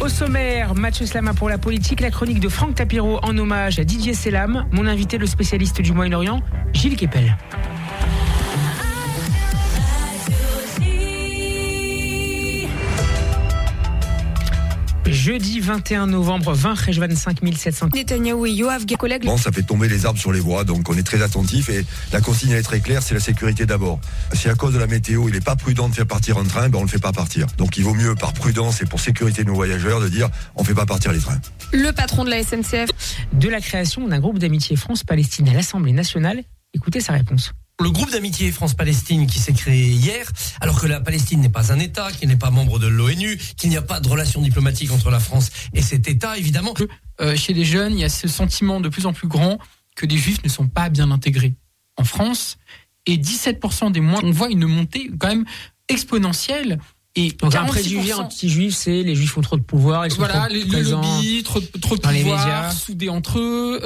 Au sommaire, match Slama pour la politique, la chronique de Franck Tapiro en hommage à Didier Selam, mon invité le spécialiste du Moyen-Orient, Gilles Kepel. Jeudi 21 novembre, 20 Rejvan 5700. Netanyahou et Yoav collègues. Bon, ça fait tomber les arbres sur les voies, donc on est très attentif et la consigne est très claire, c'est la sécurité d'abord. Si à cause de la météo, il n'est pas prudent de faire partir un train, on ne le fait pas partir. Donc il vaut mieux par prudence et pour sécurité de nos voyageurs de dire on ne fait pas partir les trains. Le patron de la SNCF. De la création d'un groupe d'amitié France-Palestine à l'Assemblée nationale, écoutez sa réponse. Le groupe d'amitié France-Palestine qui s'est créé hier, alors que la Palestine n'est pas un État, qui n'est pas membre de l'ONU, qu'il n'y a pas de relations diplomatiques entre la France et cet État, évidemment. Chez les jeunes, il y a ce sentiment de plus en plus grand que les Juifs ne sont pas bien intégrés en France. Et 17% des moins, on voit une montée quand même exponentielle. Et donc un préjugé anti-juif, c'est les Juifs ont trop de pouvoir, ils sont trop le présents lobby, trop de dans pouvoir, les médias, soudés entre eux,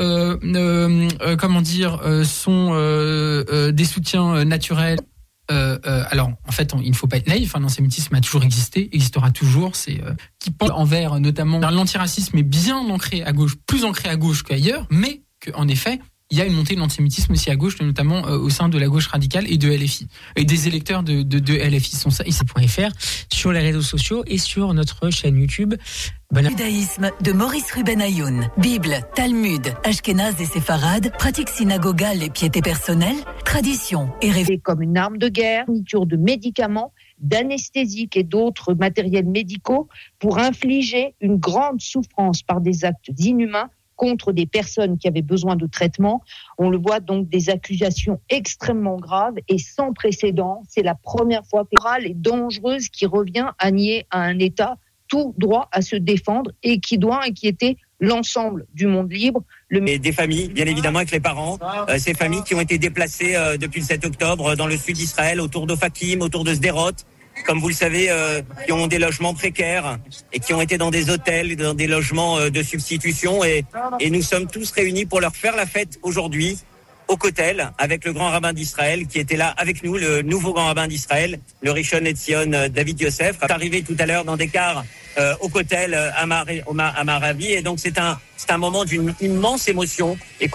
sont des soutiens naturels. Alors, en fait, il ne faut pas être naïf. L'antisémitisme a toujours existé, existera toujours. C'est qui pense envers notamment l'antiracisme est bien ancré à gauche, plus ancré à gauche qu'ailleurs, mais qu'en effet, il y a une montée de l'antisémitisme aussi à gauche, notamment au sein de la gauche radicale et de LFI. Et des électeurs de LFI sont ça. ICI.fr, sur les réseaux sociaux et sur notre chaîne YouTube. Judaïsme de Maurice Ruben Ayoun. Bible, Talmud, Ashkénaz et séfarade, pratique synagogale et piété personnelle, tradition et C'est comme une arme de guerre, fourniture de médicaments, d'anesthésiques et d'autres matériels médicaux pour infliger une grande souffrance par des actes inhumains contre des personnes qui avaient besoin de traitement. On le voit donc des accusations extrêmement graves et sans précédent. C'est la première fois que l'orale est dangereuse qui revient à nier à un État tout droit à se défendre et qui doit inquiéter l'ensemble du monde libre. Et des familles, bien évidemment, avec les parents. Ces familles qui ont été déplacées depuis le 7 octobre dans le sud d'Israël, autour d'Ofakim, autour de Sderot. Comme vous le savez, qui ont des logements précaires et qui ont été dans des hôtels, dans des logements de substitution. Et nous sommes tous réunis pour leur faire la fête aujourd'hui au Kotel avec le grand rabbin d'Israël qui était là avec nous, le nouveau grand rabbin d'Israël, le Rishon Etzion David Yosef, est arrivé tout à l'heure dans des cars au Kotel à Maravi. Et donc c'est un moment d'une immense émotion. Et